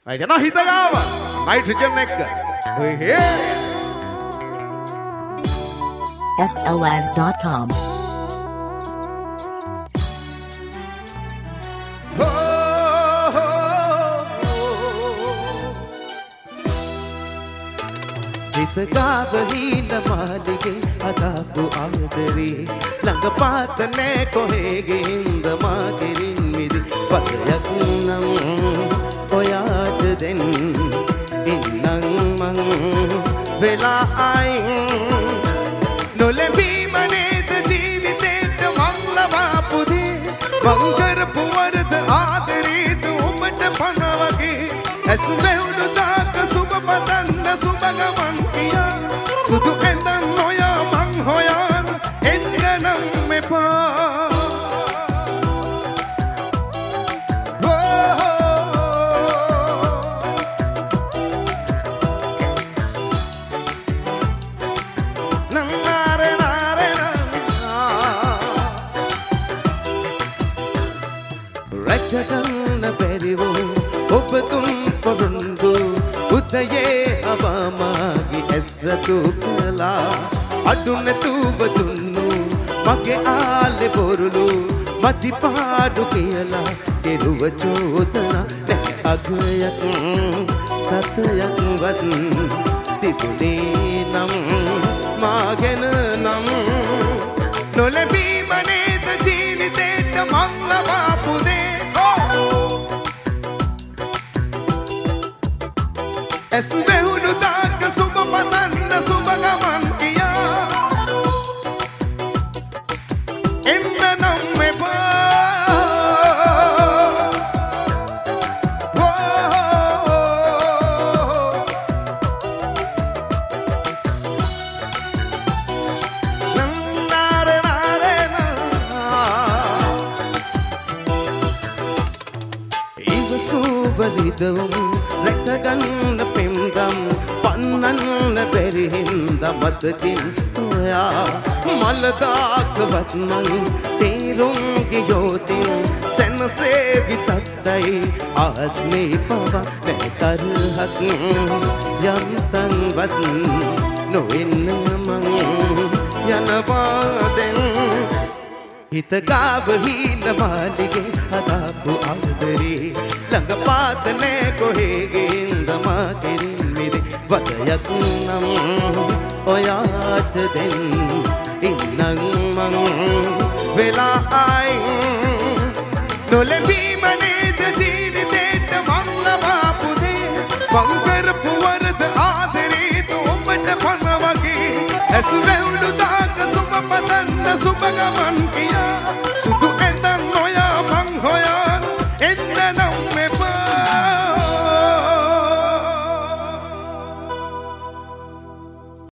right යනවා හිත ගාව nitrogen එක ඔය හේ sllives.com හිතගාව හීන මාලිගේ අදාපු ආදරේ ළඟ පාතනේ කොහෙගින්ද මාගෙරින් මිදි පතයක් නම් ඔයාට දෙන්න ඉන්නම් මං වෙලා අයින් නොලැබීම නේද ජීවිතේට මං ලබාපු දේ මං කරපු වරද ආදරේද ඔබට පණ වගේ ඇස් වැහුණු දාක සුබ පතන්න සුබ ගමන් කියා සුදු ඇඳන් නොයා මං හොයන එන්න නම් එපා රැකගන්න බැරිව ඔබතුන් පොරුන්දු උදයේ අවමාගේ ඇස් රතු කළා අඩු නැතුව දුන්නු මගේ ආලේ බොරුලු මති පාඩු කියලා කෙරුව චෝදනා නැහැ අගයක් සතයක්වත් තිබුණේ නම් මාගෙන නම් නොලැබීම නේද ජීවිතේට මං ලබාපු දේ ඇස් වැහුණු දාක සුබ පතන්න සුබ ගමන් කියා එන්න නම් එපා ඉවසුවලිදවමු රැකගන්න පෙම්දම් පන්නන්න බැරි හින්දා මතකින් ඔයා මලදාකවත් මං තේරුම් ගියෝතින් සැනසේ විසත්තයි ආත්මේ පවා නැතරහක් යම්තන්වත් නොවෙන්න මං යනවා දැන් හිතගාව හීන මාලිගේ හදාපු ආදරේ ළඟ පාතනේ කොහෙගින්ද මාගෙරින් මිදි වදයක් නම් ඔයාට දෙන්න ඉන්නම් මං වෙලා අයින් නොලැබීම නේද ජීවිතේට මං ලබාපු දේ